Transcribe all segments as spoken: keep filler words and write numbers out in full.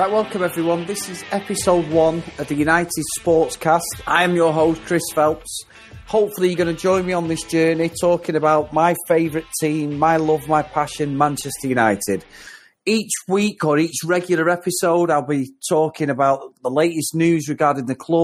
Right, welcome everyone. This is episode one of the United Sportscast. I am your host, Chris Phelps. Hopefully you're going to join me on this journey talking about my favourite team, my love, my passion, Manchester United. Each week or each regular episode, I'll be talking about the latest news regarding the club,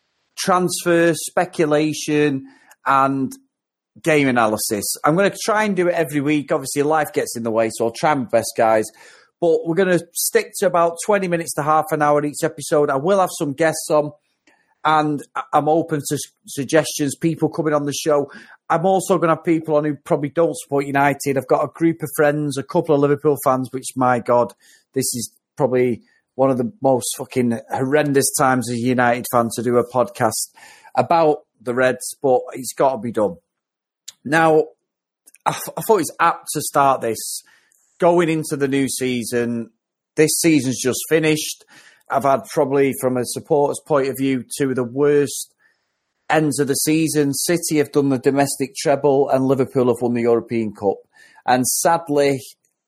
transfer, speculation, and game analysis. I'm going to try and do it every week. Obviously, life gets in the way, so I'll try my best, guys. But we're going to stick to about twenty minutes to half an hour each episode. I will have some guests on, and I'm open to suggestions, people coming on the show. I'm also going to have people on who probably don't support United. I've got a group of friends, a couple of Liverpool fans, which, my God, this is probably one of the most fucking horrendous times as a United fan to do a podcast about the Reds, but it's got to be done. Now, I, th- I thought it was apt to start this. Going into the new season, this season's just finished. I've had probably, from a supporter's point of view, two of the worst ends of the season. City have done the domestic treble and Liverpool have won the European Cup. And sadly,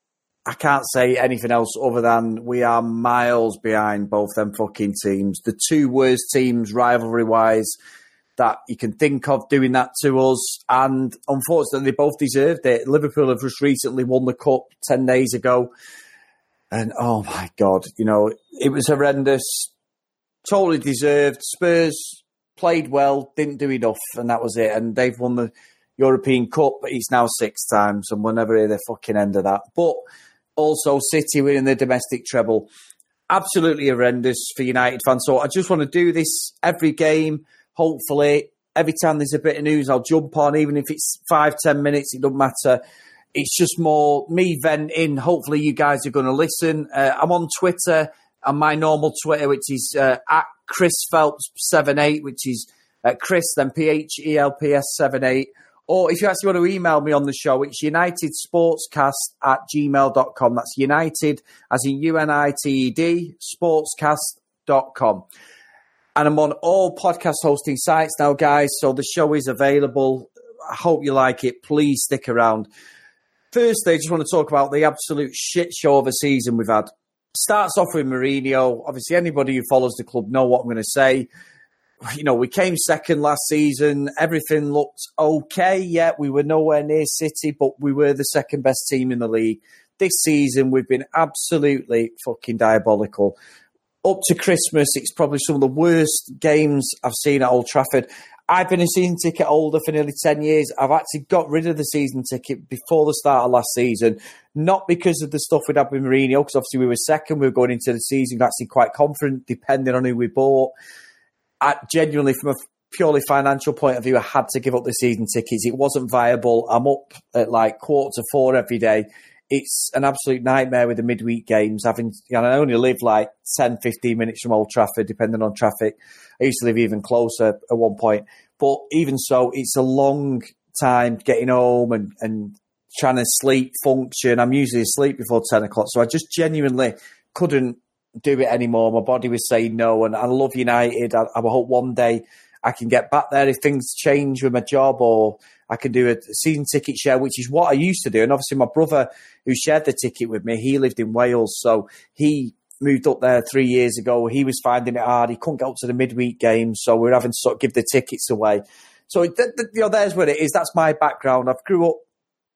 I can't say anything else other than we are miles behind both them fucking teams. The two worst teams, rivalry-wise, that you can think of doing that to us. And unfortunately, they both deserved it. Liverpool have just recently won the Cup ten days ago. And, oh, my God, you know, it was horrendous. Totally deserved. Spurs played well, didn't do enough, and that was it. And they've won the European Cup, but it's now six times, and we'll never hear the fucking end of that. But also, City winning the domestic treble. Absolutely horrendous for United fans. So I just want to do this every game. Hopefully, every time there's a bit of news, I'll jump on, even if it's five, ten minutes, it doesn't matter. It's just more me venting. Hopefully, you guys are going to listen. Uh, I'm on Twitter, and my normal Twitter, which is uh, at Chris Phelps seventy-eight, which is uh, Chris, then P H E L P S seventy-eight. Or if you actually want to email me on the show, it's unitedsportscast at gmail dot com. That's United, as in U N I T E D, sportscast dot com. And I'm on all podcast hosting sites now, guys, so the show is available. I hope you like it. Please stick around. Firstly, I just want to talk about the absolute shit show of a season we've had. Starts off with Mourinho. Obviously, anybody who follows the club know what I'm going to say. You know, we came second last season. Everything looked okay. Yeah, we were nowhere near City, but we were the second best team in the league. This season, we've been absolutely fucking diabolical. Up to Christmas, it's probably some of the worst games I've seen at Old Trafford. I've been a season ticket holder for nearly ten years. I've actually got rid of the season ticket before the start of last season, not because of the stuff we'd had with Mourinho, because obviously we were second, we were going into the season actually quite confident, depending on who we bought. I, genuinely, from a purely financial point of view, I had to give up the season tickets. It wasn't viable. I'm up at like quarter to four every day. It's an absolute nightmare with the midweek games. Having, you know, I only live like ten, fifteen minutes from Old Trafford, depending on traffic. I used to live even closer at one point. But even so, it's a long time getting home and, and trying to sleep, function. I'm usually asleep before ten o'clock. So I just genuinely couldn't do it anymore. My body was saying no. And I love United. I, I hope one day I can get back there if things change with my job, or I can do a season ticket share, which is what I used to do. And obviously my brother, who shared the ticket with me, he lived in Wales. So he moved up there three years ago. He was finding it hard. He couldn't get up to the midweek games. So we're having to sort of give the tickets away. So, th- th- you know, there's what it is. That's my background. I've grew up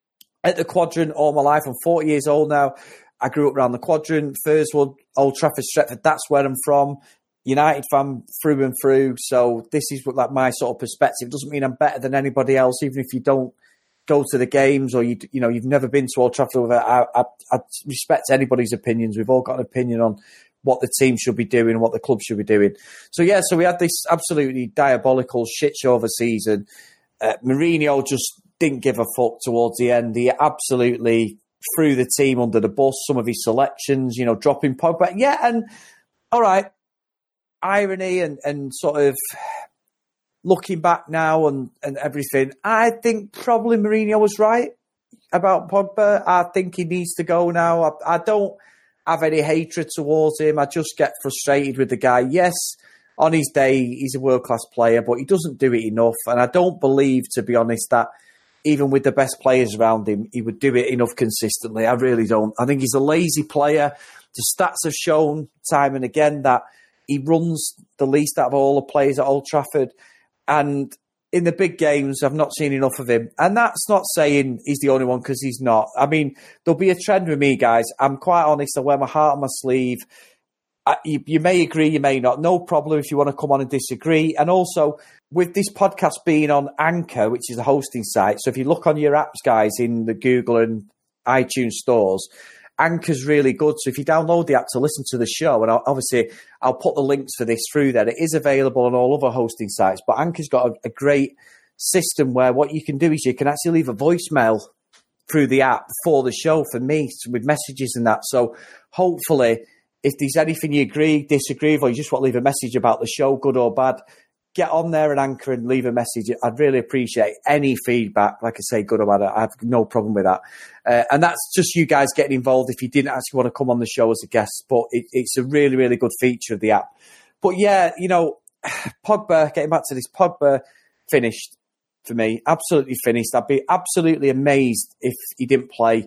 at the Quadrant all my life. I'm forty years old now. I grew up around the Quadrant, Thurswood, Old Trafford, Stretford. That's where I'm from. United fan through and through. So this is what, like, my sort of perspective. It doesn't mean I'm better than anybody else, even if you don't go to the games or you you know you've never been to Old Trafford. I, I, I respect anybody's opinions. We've all got an opinion on what the team should be doing and what the club should be doing. So yeah, so we had this absolutely diabolical shit show of a season. Uh, Mourinho just didn't give a fuck towards the end. He absolutely threw the team under the bus. Some of his selections, you know, dropping Pogba. Yeah, and all right. Irony and, and sort of looking back now and, and everything, I think probably Mourinho was right about Pogba. I think he needs to go now. I, I don't have any hatred towards him. I just get frustrated with the guy. Yes, on his day, he's a world-class player, but he doesn't do it enough. And I don't believe, to be honest, that even with the best players around him, he would do it enough consistently. I really don't. I think he's a lazy player. The stats have shown time and again that he runs the least out of all the players at Old Trafford. And in the big games, I've not seen enough of him. And that's not saying he's the only one, because he's not. I mean, there'll be a trend with me, guys. I'm quite honest. I wear my heart on my sleeve. I, you, you may agree, you may not. No problem if you want to come on and disagree. And also, with this podcast being on Anchor, which is a hosting site, so if you look on your apps, guys, in the Google and iTunes stores, Anchor's really good. So if you download the app to listen to the show, and I'll, obviously I'll put the links for this through there. It is available on all other hosting sites, but Anchor's got a, a great system where what you can do is you can actually leave a voicemail through the app for the show for me with messages and that. So hopefully, if there's anything you agree, disagree with, or you just want to leave a message about the show, good or bad, get on there and Anchor and leave a message. I'd really appreciate any feedback. Like I say, good or bad, I have no problem with that. Uh, and that's just you guys getting involved if you didn't actually want to come on the show as a guest. But it, it's a really, really good feature of the app. But yeah, you know, Pogba, getting back to this, Pogba finished for me. Absolutely finished. I'd be absolutely amazed if he didn't play.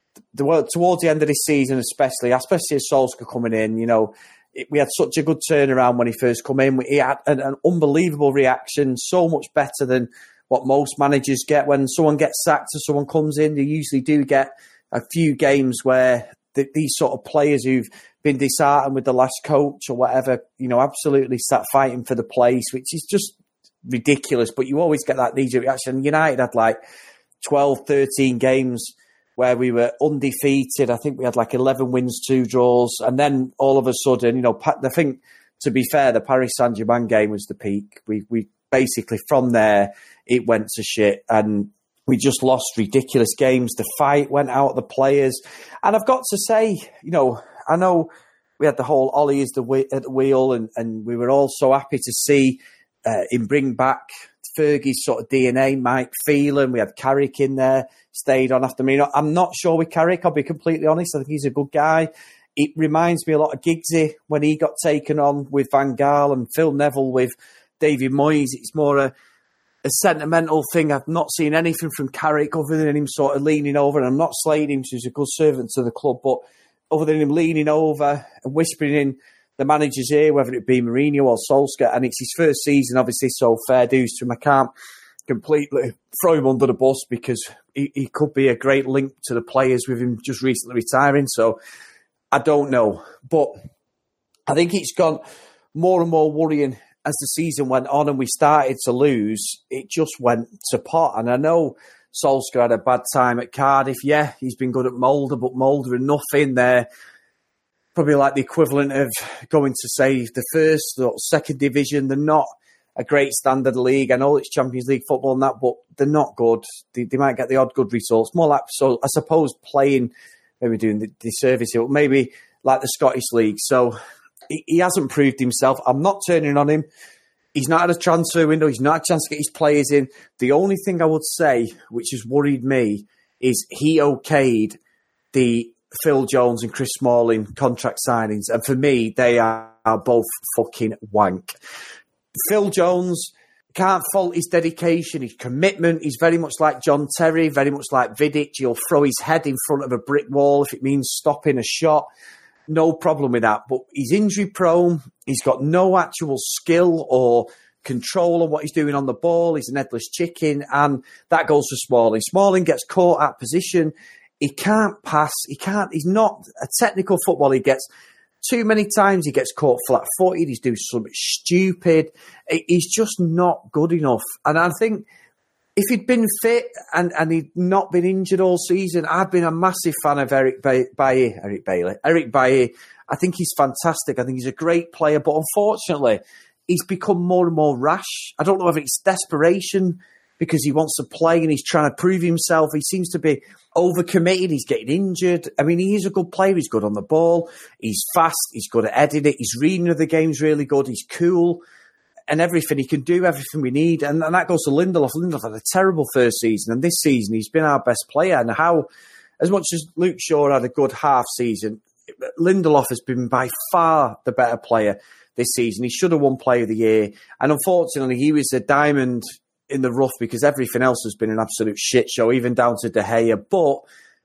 The, towards the end of this season, especially, especially as Solskjaer coming in, you know, it, we had such a good turnaround when he first come in. He had an, an unbelievable reaction, so much better than what most managers get. When someone gets sacked or someone comes in, they usually do get a few games where the, these sort of players who've been disheartened with the last coach or whatever, you know, absolutely start fighting for the place, which is just ridiculous. But you always get that knee-jerk reaction. United had like twelve, thirteen games where we were undefeated. I think we had like eleven wins, two draws. And then all of a sudden, you know, I think, to be fair, the Paris Saint-Germain game was the peak. We we basically, from there, it went to shit. And we just lost ridiculous games. The fight went out of the players. And I've got to say, you know, I know we had the whole Ollie is the wheel, at the wheel, and, and we were all so happy to see uh, him bring back Fergie's sort of D N A, Mike Phelan. We had Carrick in there, stayed on after me. I'm not sure with Carrick, I'll be completely honest. I think he's a good guy. It reminds me a lot of Giggsy when he got taken on with Van Gaal, and Phil Neville with David Moyes. It's more a, a sentimental thing. I've not seen anything from Carrick other than him sort of leaning over, and I'm not slating him, he's a good servant to the club, but other than him leaning over and whispering in the manager's ear, whether it be Mourinho or Solskjaer, and it's his first season, obviously, so fair dues to him. I can't completely throw him under the bus because he, he could be a great link to the players with him just recently retiring, so I don't know. But I think it's gone more and more worrying as the season went on and we started to lose. It just went to pot, and I know Solskjaer had a bad time at Cardiff. Yeah, he's been good at Mulder, but Mulder and nothing there. Probably like the equivalent of going to, say, the first or second division. They're not a great standard league. I know it's Champions League football and that, but they're not good. They, they might get the odd good results. More like, so I suppose, playing, maybe doing the, the service here, maybe like the Scottish League. So he, he hasn't proved himself. I'm not turning on him. He's not had a transfer window. He's not had a chance to get his players in. The only thing I would say, which has worried me, is he okayed the Phil Jones and Chris Smalling contract signings. And for me, they are, are both fucking wank. Phil Jones, can't fault his dedication, his commitment. He's very much like John Terry, very much like Vidic. He'll throw his head in front of a brick wall if it means stopping a shot. No problem with that. But he's injury prone. He's got no actual skill or control of what he's doing on the ball. He's an headless chicken. And that goes for Smalling. Smalling gets caught at position. He can't pass. He can't. He's not a technical footballer. He gets too many times. He gets caught flat-footed. He's doing something stupid. He's just not good enough. And I think if he'd been fit and, and he'd not been injured all season, I've been a massive fan of Eric Bailly. Eric Bailly. Eric Bailly. I think he's fantastic. I think he's a great player. But unfortunately, he's become more and more rash. I don't know whether it's desperation because he wants to play and he's trying to prove himself. He seems to be overcommitted. He's getting injured. I mean, he is a good player. He's good on the ball. He's fast. He's good at editing. His reading of the game's really good. He's cool and everything. He can do everything we need. And, and that goes to Lindelof. Lindelof had a terrible first season. And this season, he's been our best player. And how, as much as Luke Shaw had a good half season, Lindelof has been by far the better player this season. He should have won Player of the Year. And unfortunately, he was a diamond in the rough because everything else has been an absolute shit show, even down to De Gea. But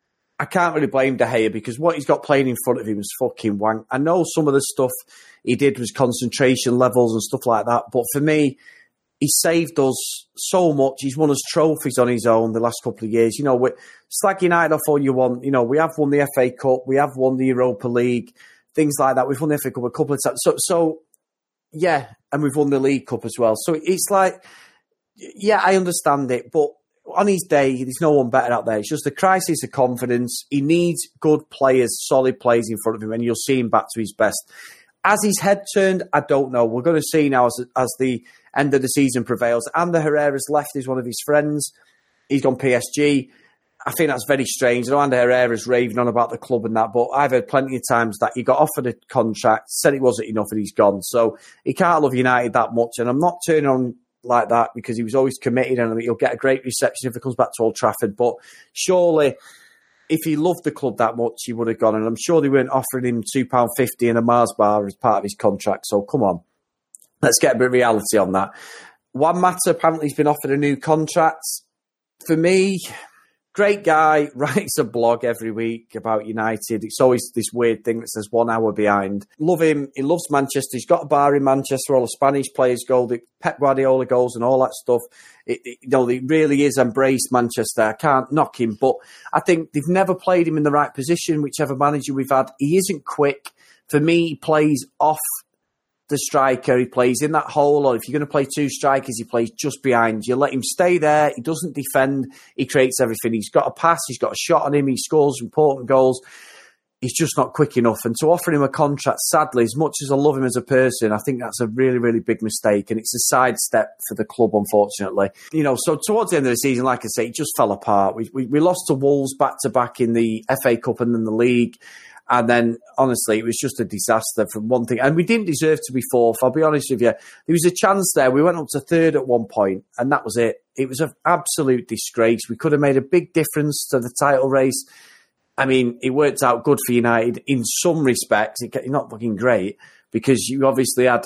I can't really blame De Gea because what he's got playing in front of him is fucking wank. I know some of the stuff he did was concentration levels and stuff like that, but for me, he saved us so much. He's won us trophies on his own the last couple of years. You know, we're slag United off all you want. You know, we have won the F A Cup, we have won the Europa League, things like that. We've won the F A Cup a couple of times. So, so yeah, and we've won the League Cup as well. So it's like, yeah, I understand it, but on his day, there's no one better out there. It's just a crisis of confidence. He needs good players, solid players in front of him, and you'll see him back to his best. As his head turned, I don't know. We're going to see now as, as the end of the season prevails. Ander Herrera's left is one of his friends. He's gone P S G. I think that's very strange. I know Ander Herrera's raving on about the club and that, but I've heard plenty of times that he got offered a contract, said it wasn't enough, and he's gone. So he can't love United that much, and I'm not turning on like that because he was always committed and he'll get a great reception if he comes back to Old Trafford. But surely, if he loved the club that much, he would have gone. And I'm sure they weren't offering him two pounds fifty and a Mars bar as part of his contract. So come on, let's get a bit of reality on that. Juan Mata apparently has been offered a new contract. For me, great guy, writes a blog every week about United. It's always this weird thing that says one hour behind. Love him. He loves Manchester. He's got a bar in Manchester where all the Spanish players go, the Pep Guardiola goals and all that stuff. It, it, you know, it really is embraced Manchester. I can't knock him, but I think they've never played him in the right position, whichever manager we've had. He isn't quick. For me, he plays off the striker. He plays in that hole, or if you're going to play two strikers, he plays just behind. You let him stay there. He doesn't defend. He creates everything. He's got a pass. He's got a shot on him. He scores important goals. He's just not quick enough. And to offer him a contract, sadly, as much as I love him as a person, I think that's a really, really big mistake. And it's a sidestep for the club, unfortunately. You know, so towards the end of the season, like I say, it just fell apart. We, we, we lost to Wolves back-to-back in the F A Cup and then the league. And then, honestly, it was just a disaster from one thing. And we didn't deserve to be fourth, I'll be honest with you. There was a chance there. We went up to third at one point, and that was it. It was an absolute disgrace. We could have made a big difference to the title race. I mean, it worked out good for United in some respects. It's not fucking great, because you obviously had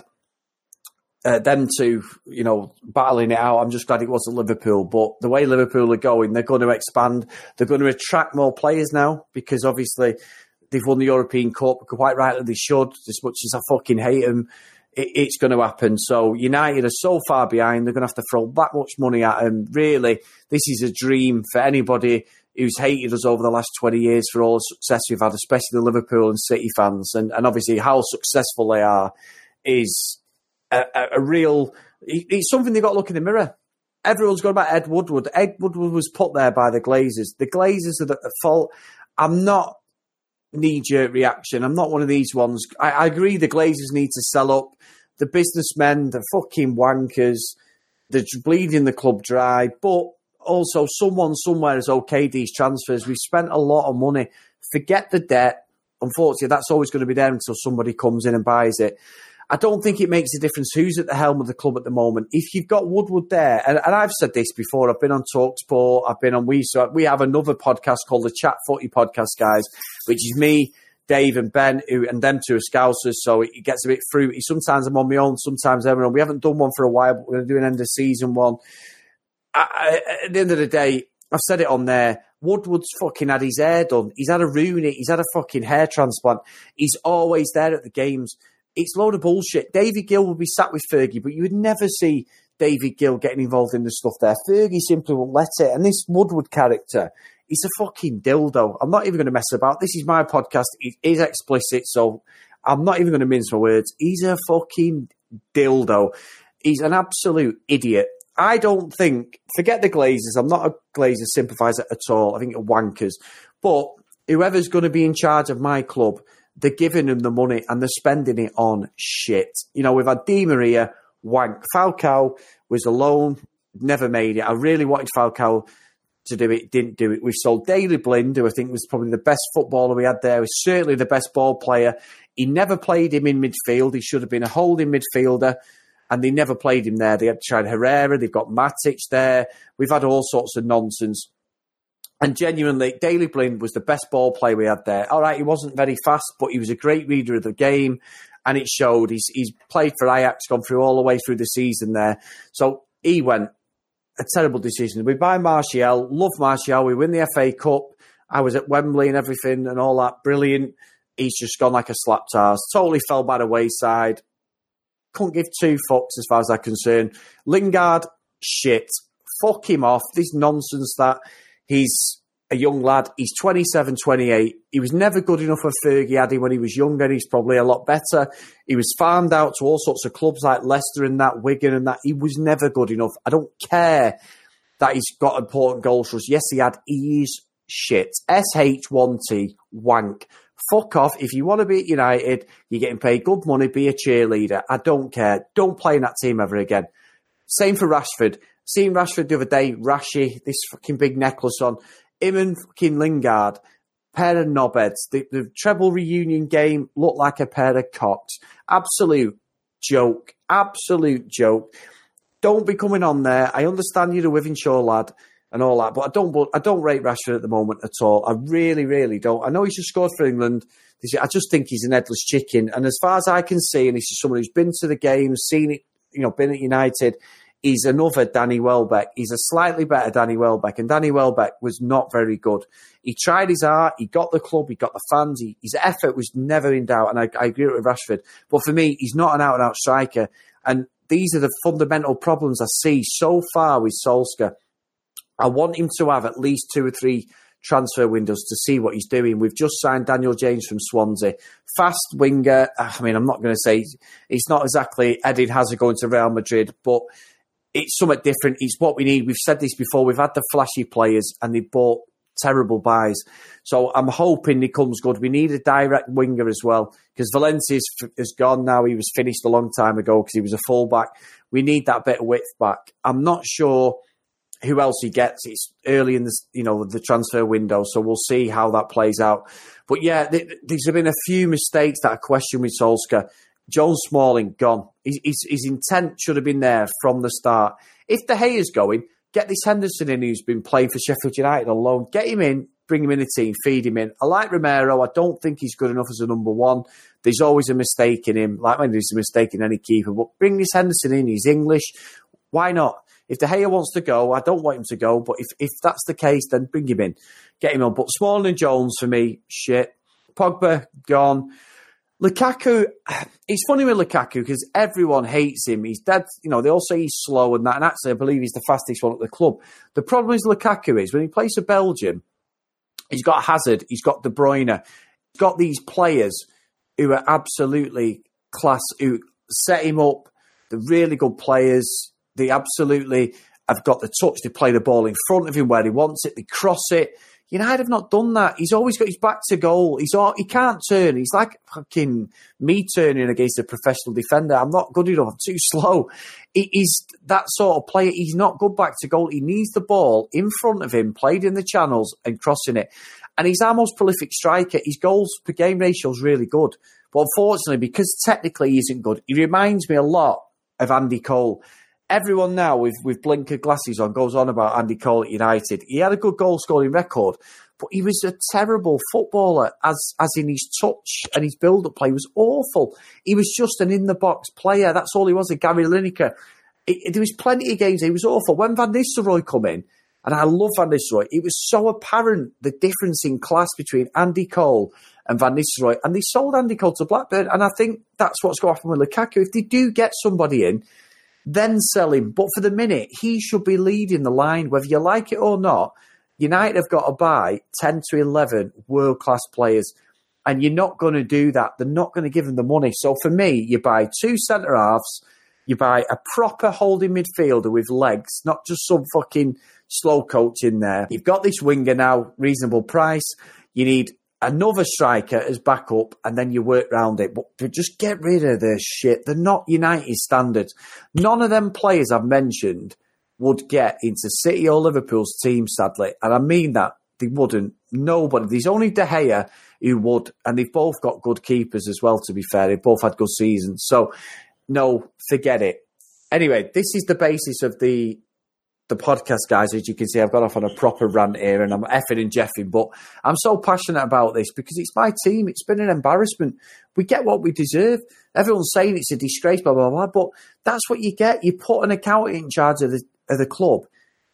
uh, them two, you know, battling it out. I'm just glad it wasn't Liverpool. But the way Liverpool are going, they're going to expand. They're going to attract more players now, because obviously they've won the European Cup. Quite rightly, they should. As much as I fucking hate them, it, it's going to happen. So United are so far behind. They're going to have to throw that much money at them. Really, this is a dream for anybody who's hated us over the last twenty years for all the success we've had, especially the Liverpool and City fans. And, and obviously how successful they are is a, a, a real... It's something they've got to look in the mirror. Everyone's gone about Ed Woodward. Ed Woodward was put there by the Glazers. The Glazers are at fault. I'm not knee-jerk reaction. I'm not one of these ones. I, I agree the Glazers need to sell up. The businessmen, the fucking wankers, they're bleeding the club dry. But also, someone somewhere has okayed these transfers. We've spent a lot of money. Forget the debt. Unfortunately, that's always going to be there until somebody comes in and buys it. I don't think it makes a difference who's at the helm of the club at the moment. If you've got Woodward there, and, and I've said this before, I've been on TalkSport, I've been on We so we have another podcast called the Chat Footy Podcast, guys, which is me, Dave, and Ben, who, and them two are Scousers, so it, it gets a bit fruity. Sometimes I'm on my own, sometimes I'm on. We haven't done one for a while, but we're going to do an end of season one. I, I, at the end of the day, I've said it on there. Woodward's fucking had his hair done. He's had a Rooney. He's had a fucking hair transplant. He's always there at the games. It's a load of bullshit. David Gill would be sat with Fergie, but you would never see David Gill getting involved in the stuff there. Fergie simply won't let it. And this Woodward character, he's a fucking dildo. I'm not even going to mess about. This is my podcast. It is explicit, so I'm not even going to mince my words. He's a fucking dildo. He's an absolute idiot. I don't think, forget the Glazers, I'm not a Glazer sympathiser at all. I think they're wankers. But whoever's going to be in charge of my club, they're giving them the money and they're spending it on shit. You know, we've had Di Maria, wank. Falcao was alone, never made it. I really wanted Falcao to do it, didn't do it. We've sold Daley Blind, who I think was probably the best footballer we had there. He was certainly the best ball player. He never played him in midfield. He should have been a holding midfielder. And they never played him there. They had tried Herrera. They've got Matic there. We've had all sorts of nonsense. And genuinely, Daley Blind was the best ball player we had there. All right, he wasn't very fast, but he was a great reader of the game. And it showed. He's, he's played for Ajax, gone through all the way through the season there. So he went, a terrible decision. We buy Martial, love Martial. We win the F A Cup. I was at Wembley and everything and all that. Brilliant. He's just gone like a slapped arse. Totally fell by the wayside. Couldn't give two fucks as far as I'm concerned. Lingard, shit. Fuck him off. This nonsense that he's a young lad. He's twenty-seven, twenty-eight. He was never good enough for Fergie had he when he was younger. He's probably a lot better. He was farmed out to all sorts of clubs like Leicester and that, Wigan and that. He was never good enough. I don't care that he's got important goals for us. Yes, he had. He is shit. S H one T, wank. Fuck off. If you want to be at United, you're getting paid good money, be a cheerleader. I don't care. Don't play in that team ever again. Same for Rashford. Seen Rashford the other day, Rashy, this fucking big necklace on. Him and fucking Lingard, pair of knobheads. The, the treble reunion game looked like a pair of cocks. Absolute joke. Absolute joke. Don't be coming on there. I understand you're a Wythenshawe lad and all that, but I don't I don't rate Rashford at the moment at all. I really, really don't. I know he's just scored for England. I just think he's an headless chicken. And as far as I can see, and this is someone who's been to the games, seen it, you know, been at United, he's another Danny Welbeck. He's a slightly better Danny Welbeck. And Danny Welbeck was not very good. He tried his art. He got the club. He got the fans. He, his effort was never in doubt. And I, I agree with Rashford. But for me, he's not an out-and-out striker. And these are the fundamental problems I see so far with Solskjaer. I want him to have at least two or three transfer windows to see what he's doing. We've just signed Daniel James from Swansea. Fast winger. I mean, I'm not going to say it's not exactly Eden Hazard going to Real Madrid, but it's somewhat different. It's what we need. We've said this before. We've had the flashy players and they bought terrible buys. So I'm hoping he comes good. We need a direct winger as well because Valencia is gone now. He was finished a long time ago because he was a fullback. We need that bit of width back. I'm not sure who else he gets. It's early in the, you know, the transfer window, so we'll see how that plays out. But yeah, th- there's been a few mistakes that I question with Solskjaer. John Smalling, gone. His, his, his intent should have been there from the start. If De Gea's going, get this Henderson in who's been playing for Sheffield United on loan. Get him in, bring him in the team, feed him in. I like Romero. I don't think he's good enough as a number one. There's always a mistake in him. Like when there's a mistake in any keeper. But bring this Henderson in. He's English. Why not? If De Gea wants to go, I don't want him to go. But if, if that's the case, then bring him in. Get him on. But Smalling and Jones, for me, shit. Pogba, gone. Lukaku, it's funny with Lukaku because everyone hates him. He's dead. You know, they all say he's slow and that. And actually, I believe he's the fastest one at the club. The problem is Lukaku is when he plays for Belgium, he's got Hazard, he's got De Bruyne, he's got these players who are absolutely class, who set him up. They're really good players. They absolutely have got the touch. They play the ball in front of him where he wants it. They cross it. United have not done that. He's always got his back to goal. He's all, he can't turn. He's like fucking me turning against a professional defender. I'm not good enough. I'm too slow. He, he's that sort of player. He's not good back to goal. He needs the ball in front of him, played in the channels and crossing it. And he's our most prolific striker. His goals per game ratio is really good. But unfortunately, because technically he isn't good, he reminds me a lot of Andy Cole. Everyone now with, with blinker glasses on goes on about Andy Cole at United. He had a good goal-scoring record, but he was a terrible footballer, as as in his touch and his build-up play was awful. He was just an in-the-box player. That's all he was, a Gary Lineker. It, it, there was plenty of games he was awful. When Van Nistelrooy come in, and I love Van Nistelrooy, it was so apparent the difference in class between Andy Cole and Van Nistelrooy, and they sold Andy Cole to Blackburn, and I think that's what's going to happen with Lukaku. If they do get somebody in, then sell him. But for the minute, he should be leading the line. Whether you like it or not, United have got to buy ten to eleven world-class players. And you're not going to do that. They're not going to give them the money. So for me, you buy two centre-halves, you buy a proper holding midfielder with legs, not just some fucking slow coach in there. You've got this winger now, reasonable price. You need another striker as backup, and then you work round it. But just get rid of this shit. They're not United standards. None of them players I've mentioned would get into City or Liverpool's team, sadly. And I mean that. They wouldn't. Nobody. There's only De Gea who would. And they've both got good keepers as well, to be fair. They've both had good seasons. So, no, forget it. Anyway, this is the basis of the the podcast, guys. As you can see, I've got off on a proper rant here and I'm effing and jeffing, but I'm so passionate about this because it's my team. It's been an embarrassment. We get what we deserve. Everyone's saying it's a disgrace, blah, blah, blah, but that's what you get. You put an accountant in charge of the, of the club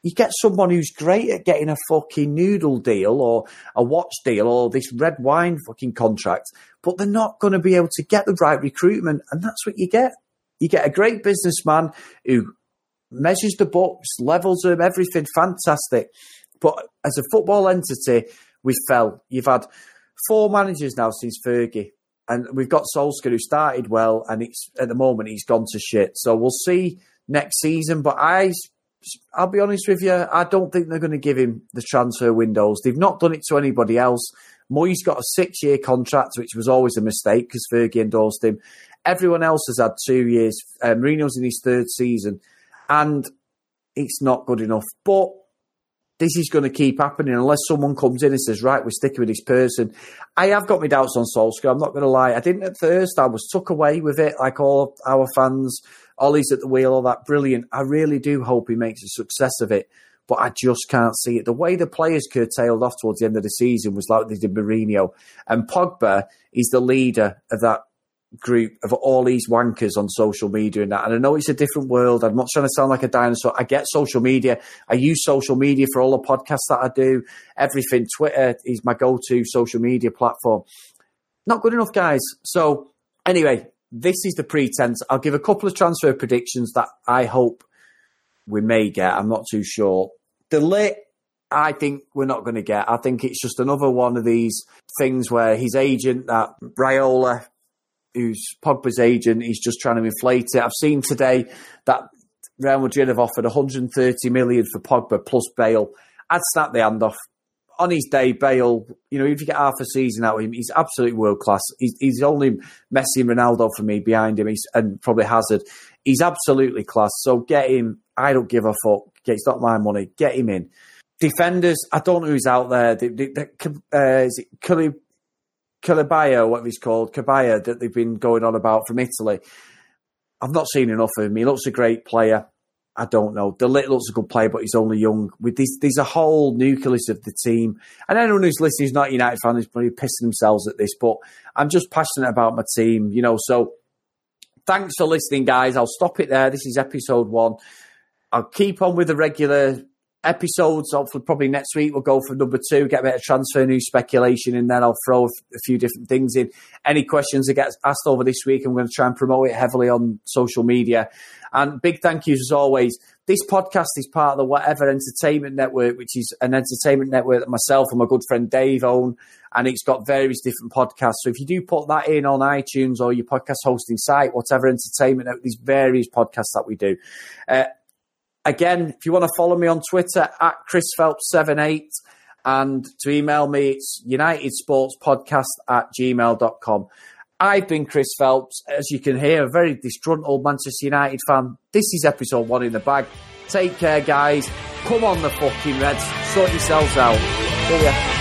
you get someone who's great at getting a fucking noodle deal or a watch deal or this red wine fucking contract, but they're not going to be able to get the right recruitment. And that's what you get. You get a great businessman who measures the books, levels them, everything fantastic. But as a football entity, we fell. You've had four managers now since Fergie. And we've got Solskjaer, who started well, and it's at the moment he's gone to shit. So we'll see next season. But I, I'll be honest with you, I don't think they're going to give him the transfer windows. They've not done it to anybody else. Moyes got a six-year contract, which was always a mistake because Fergie endorsed him. Everyone else has had two years. Um, Mourinho's in his third season, and it's not good enough. But this is going to keep happening unless someone comes in and says, right, we're sticking with this person. I have got my doubts on Solskjaer, I'm not going to lie. I didn't at first. I was took away with it, like all our fans. Ollie's at the wheel, all that. Brilliant. I really do hope he makes a success of it, but I just can't see it. The way the players curtailed off towards the end of the season was like they did Mourinho. And Pogba is the leader of that group of all these wankers on social media and that. And I know it's a different world. I'm not trying to sound like a dinosaur. I get social media. I use social media for all the podcasts that I do. Everything. Twitter is my go-to social media platform. Not good enough, guys. So anyway, this is the pretense. I'll give a couple of transfer predictions that I hope we may get. I'm not too sure. De Ligt, I think we're not going to get. I think it's just another one of these things where his agent, that Raiola, who's Pogba's agent, he's just trying to inflate it. I've seen today that Real Madrid have offered one hundred thirty million for Pogba plus Bale. I'd snap the hand off. On his day, Bale, you know, if you get half a season out of him, he's absolutely world class. He's, he's only Messi and Ronaldo for me behind him, he's, and probably Hazard. He's absolutely class. So get him. I don't give a fuck. It's not my money. Get him in. Defenders, I don't know who's out there. The, the, the, uh, is it Cully? Calabaya, what he's called, Cabaya, that they've been going on about from Italy. I've not seen enough of him. He looks a great player. I don't know. De Ligt looks a good player, but he's only young. With this, there's a whole nucleus of the team. And anyone who's listening who's not a United fan is probably pissing themselves at this, but I'm just passionate about my team, you know. So thanks for listening, guys. I'll stop it there. This is episode one. I'll keep on with the regular episodes. Hopefully, probably next week we'll go for number two, get a bit of transfer news speculation, and then I'll throw a few different things in. Any questions that get asked over this week, I'm going to try and promote it heavily on social media. And big thank yous as always. This podcast is part of the Whatever Entertainment Network, which is an entertainment network that myself and my good friend Dave own, and it's got various different podcasts. So if you do put that in on iTunes or your podcast hosting site, Whatever Entertainment Network, there's various podcasts that we do. Uh, Again, if you want to follow me on Twitter, at Chris Phelps seven eight, and to email me, it's United Sports Podcast at gmail dot com. I've been Chris Phelps. As you can hear, a very disgruntled Manchester United fan. This is episode one in the bag. Take care, guys. Come on, the fucking Reds. Sort yourselves out. See ya.